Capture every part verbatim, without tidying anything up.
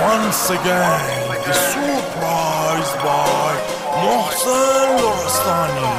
once again the surprise by Mohsen Lorestani.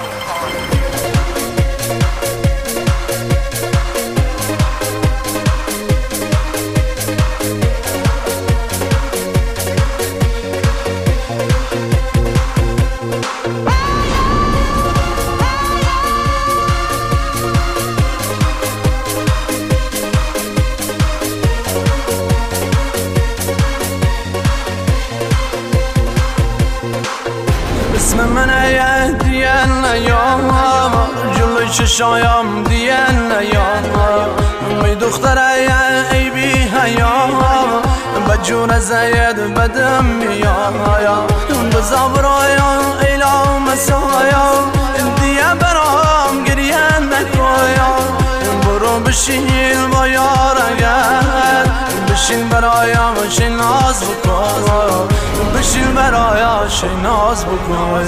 اسم من عید دیان نیام جلوی چشایم دیان نیام می دختر عید ای بی حیام بجون زید بدم میایم بزا برایم ایلا مسایم دیه برام گریه نکایم برو بشین با یار اگر بشین برایم شین ناز بکن بشین برایم شین ناز بکن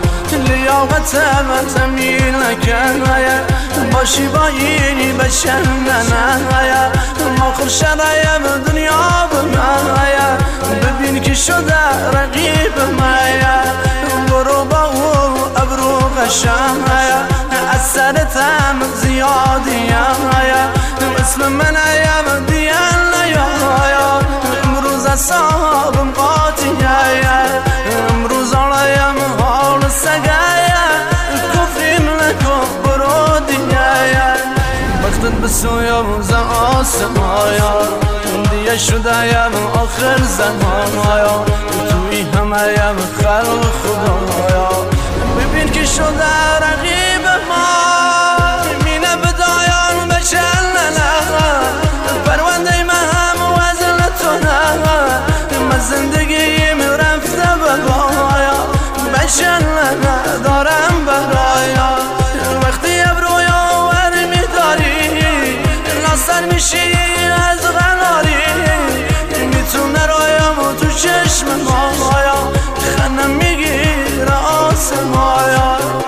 لیاقتم تمیل نکن باشی با اینی بشنن آخر شرایم دنیا بمن ببین که شده رقیب من برو با او ابرو قشنگ از سرتم زیادیم اسم من ایم دیان نیایم امروز اصابم قاطیه امروز آلایم حال سگه کفریم نکن برو دیگه وقتت بسویم ز آسمایم دیگه شدهیم آخر زمانایم توی همهیم خلق خدایم ببین که شده رقیب ما مینه بدایم بشننه پرونده من هم وزن تو نه من زندگیم رفته بگایم بشننه دارم برایم وقتی ابرویا ور میداری ناصر میشی از غناری میتونه رایم و تو چشم مایم خنم میگیره آسمایم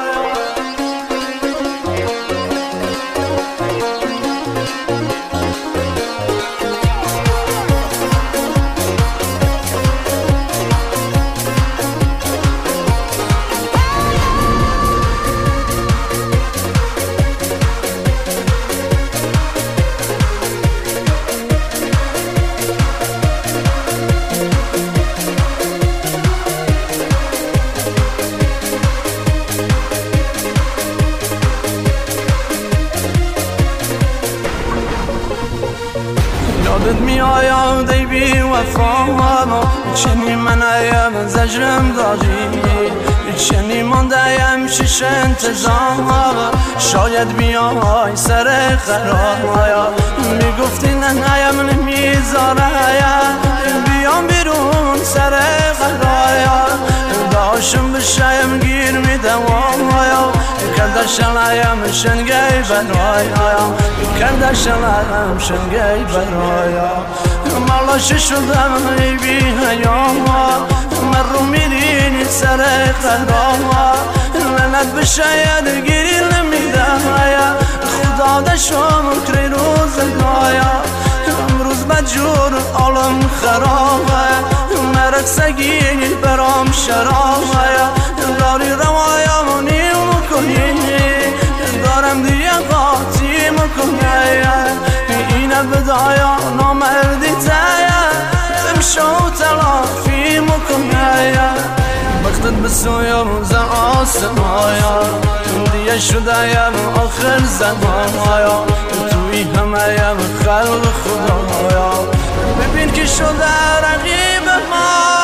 یادت میآید ای بی وفا چنین من ایم زجرم دادی چنین مانده‌ام شش انتظار شاید بیای سر قرار میگفتی نه نیم نمیذاره بیام بیرون سر قرار داشم بشایم گیر میدوام کرده شلایم شنگی برایم کرده شلایم شنگی برایم مالاش شدم ای بی حیام من رو میرینی سر قرار لعنت به شاید گیری نمیده خدا دشم کری روزگایا امروز بجور عالم خرابه مرد سگینی برام شرابه داری روایم و نیم کنی دارم دیگه قاطی مکنی اینه بدایا نامردی تایا بمشو تلافی مکنی وقتت بسویم ز آسمایم دیگه شدهیم آخر زمانایم توی همهیم خلق خدایم ببین که شده رقیب ما